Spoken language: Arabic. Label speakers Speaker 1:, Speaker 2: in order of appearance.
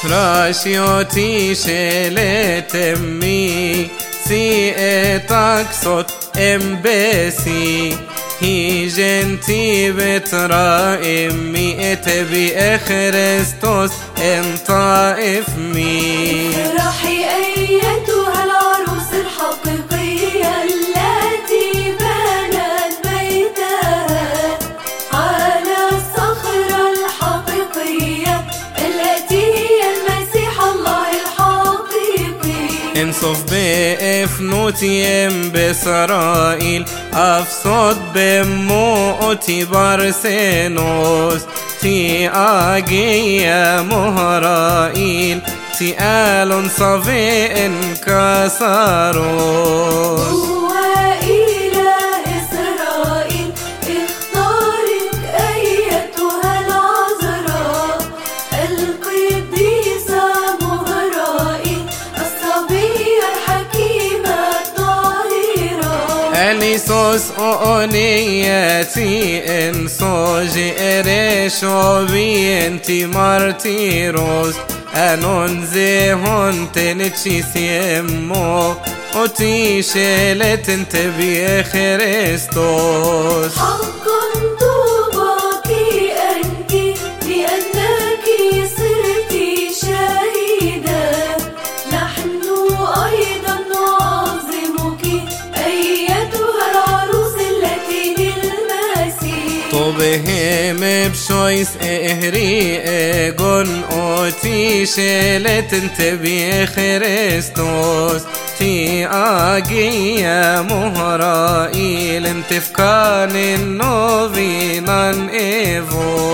Speaker 1: راشيوتي شلت امي سيئتك صوت امبسي هي جنتي بترى امي اتبي اخرستوس انطائف مي.
Speaker 2: افرحي ايتها العروس الحقيقية التي بنت بيتها على الصخرة الحقيقية التي هي المسيح الله الحقيقي.
Speaker 1: انصف بافنوتيم بإسرائيل افصد بموتي بارسينوس تي اجيا مهرائيل تي آل صفي انكسروس. Elisos oniyeti en soji eresho vienti martiros anon zehon tenechisiemo oti shelet entebi Christos. بهم بشويس اهري اجون اوتي شلت انتبي خريستوس تي اجيا مهرائيل انتفكان النوفينان ايفو.